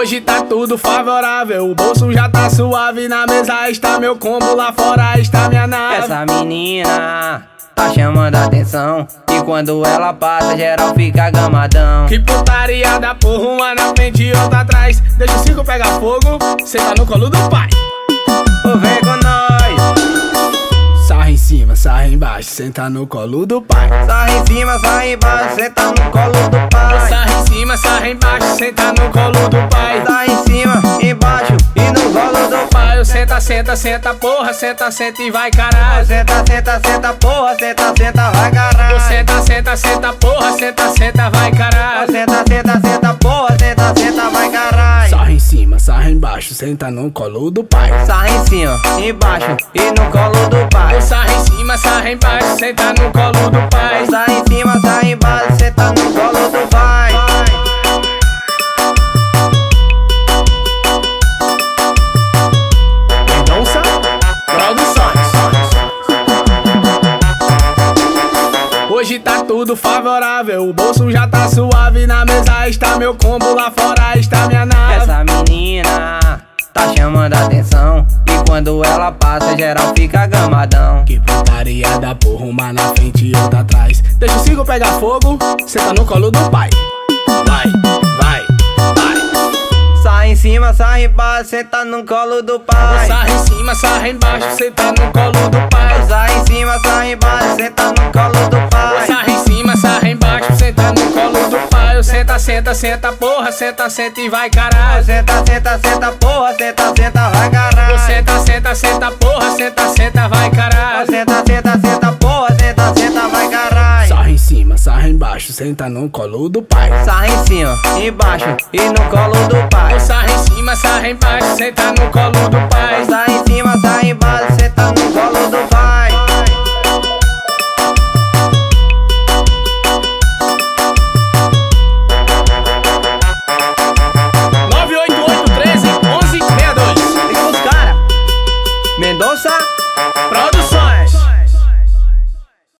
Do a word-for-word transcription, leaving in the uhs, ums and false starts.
Hoje tá tudo favorável, o bolso já tá suave. Na mesa está meu combo, lá fora está minha nave. Essa menina tá chamando a atenção, e quando ela passa geral fica gamadão. Que putaria da porra, uma na frente e outra atrás. Deixa o cinco pegar fogo, cê tá no colo do pai. Ô, vem com nós. Sarra em cima, sarra embaixo, senta no colo do pai. Sarra em cima, sarra embaixo, senta no colo do pai. Sarra em cima, sarra embaixo, senta no colo do pai. Sarra em cima, embaixo e no colo do pai. Senta, senta, senta, porra, senta, senta e vai caralho. Senta, senta, senta, porra, senta, senta, vai caralho. Senta, senta, senta, porra, senta, senta, vai caralho. Senta, senta, senta, porra, senta, senta, vai caralho. Sarra em cima, sarra embaixo, senta no colo do pai. Sarra em cima, embaixo e no colo do pai. Sarra em cima, sarra embaixo, senta no colo do pai. Sarra em cima, sarra embaixo, senta no colo do pai. Hoje tá tudo favorável, o bolso já tá suave. Na mesa está meu combo, lá fora está minha nave. Essa menina tá chamando a atenção, e quando ela passa geral fica gamadão. Que putaria da porra, uma na frente e outra atrás. Deixa o cinco pegar fogo, cê tá no colo do pai. Vai, vai, vai. Sarra em cima, sarra embaixo, senta no colo do pai. Sarra em cima, sarra embaixo, senta no colo do pai. Sarra em cima, sarra embaixo, senta no colo do pai. Sarra em cima, sarra embaixo, senta no colo do pai. Senta, senta, senta, porra, senta, senta e vai caralho. Senta, senta, senta, porra, senta, senta, vai caralho. Senta, senta, senta, porra, senta, senta, vai caralho. Senta, senta, senta, porra, senta, senta, vai caralho. Sarra em cima, sarra embaixo, senta no colo do pai. Sarra em cima, embaixo e no colo do pai. Sarra em cima, sarra embaixo, senta no colo do pai. Sarra em cima, sarra embaixo, senta